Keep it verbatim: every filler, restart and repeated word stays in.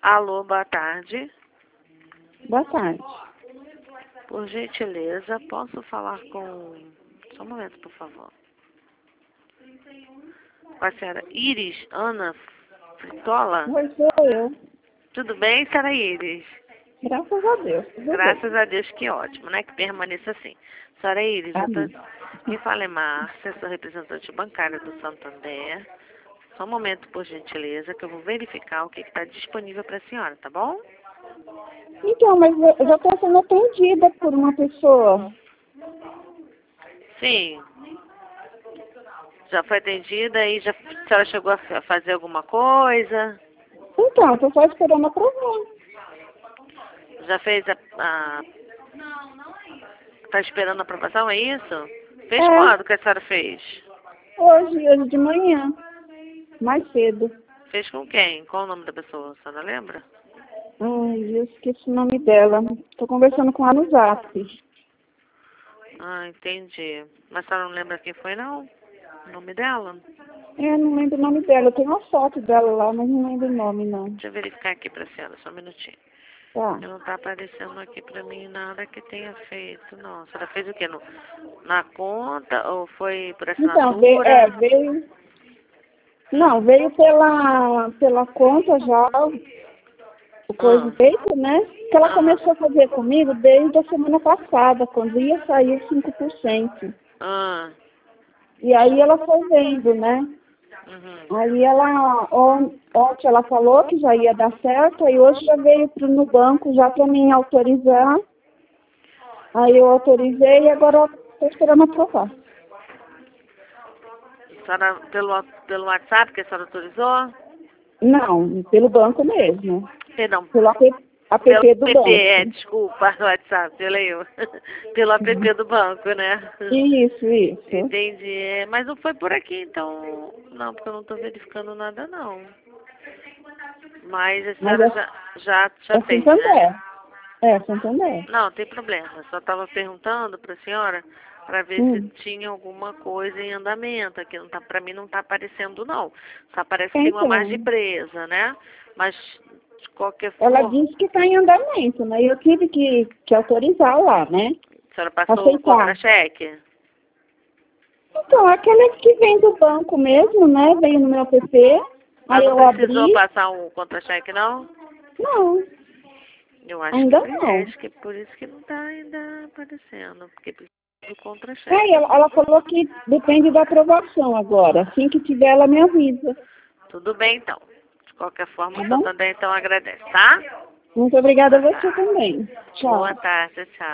Alô, boa tarde. Boa tarde. Por gentileza, posso falar com... Só um momento, por favor. Com a senhora Iris Ana Fritola? Oi, sou eu. Tudo bem, senhora Iris? Graças a Deus. Tudo Graças a Deus, que ótimo, né? Que permaneça assim. Senhora Iris, eu Amém. tô... quem fala é Márcia, sou representante bancária do Santander. Só um momento, por gentileza, que eu vou verificar o que está disponível para a senhora, tá bom? Então, mas eu já estou sendo atendida por uma pessoa. Sim. Já foi atendida e já, a senhora chegou a fa- fazer alguma coisa? Então, estou só esperando aprovar. Já fez a... a tá esperando a aprovação, é isso? Fez É, quando que a senhora fez? hoje, hoje de manhã. Mais cedo. Fez com quem? Qual o nome da pessoa? A senhora lembra? Ai, eu esqueci o nome dela. Estou conversando com ela no Zap. Ah, entendi. Mas a senhora não lembra quem foi, não? O nome dela? É, não lembro o nome dela. Eu tenho uma foto dela lá, mas não lembro o nome, não. Deixa eu verificar aqui pra senhora, só um minutinho. Tá. Não tá aparecendo aqui pra mim nada que tenha feito, não. A senhora fez o quê? No, na conta ou foi por Então, veio, é, assinatura? veio... Não, veio pela, pela conta já, o coisa Ah, feito, né? Que ela aham, começou a fazer comigo desde a semana passada, quando ia sair os cinco por cento. ah, E aí ela foi vendo, né? uhum. Aí ela, on, ontem ela falou que já ia dar certo, aí hoje já veio pro, no banco já para mim autorizar. Aí eu autorizei e agora estou esperando aprovar. A senhora, pelo, pelo WhatsApp que a senhora autorizou? Não, pelo banco mesmo. Perdão, Pelo app, pelo app do app, é, banco. desculpa, no WhatsApp, eu leio. Pelo app do banco, né? Isso, isso. Entendi. É, mas não foi por aqui, então. Não, porque eu não tô verificando nada, não. Mas a Mas senhora é, já, já, já é fez, né? Santander. É, Santander. Não, tem problema. Eu só estava perguntando para a senhora para ver se Hum. tinha alguma coisa em andamento. Aqui não tá, para mim não está aparecendo, não. Só parece que tem uma margem Então, presa, né? Mas, de qualquer ela forma, disse que está em andamento, né? Eu tive que, que autorizar lá, né? a senhora passou o Aceitar. contra-cheque? Então, aquele que vem do banco mesmo, né? Veio no meu app, Mas aí não eu precisou abri. passar um contra-cheque, não? Não, Eu acho que ainda é, não. acho que é por isso que não está ainda aparecendo, porque precisa do É, e contra-cheque. ela, ela falou que depende da aprovação agora. Assim que tiver, ela me avisa. Tudo bem, então. De qualquer forma, Tá o senhor bom? também então agradece, tá? Muito obrigada a você Tá. também. Boa Tchau. tarde, tchau.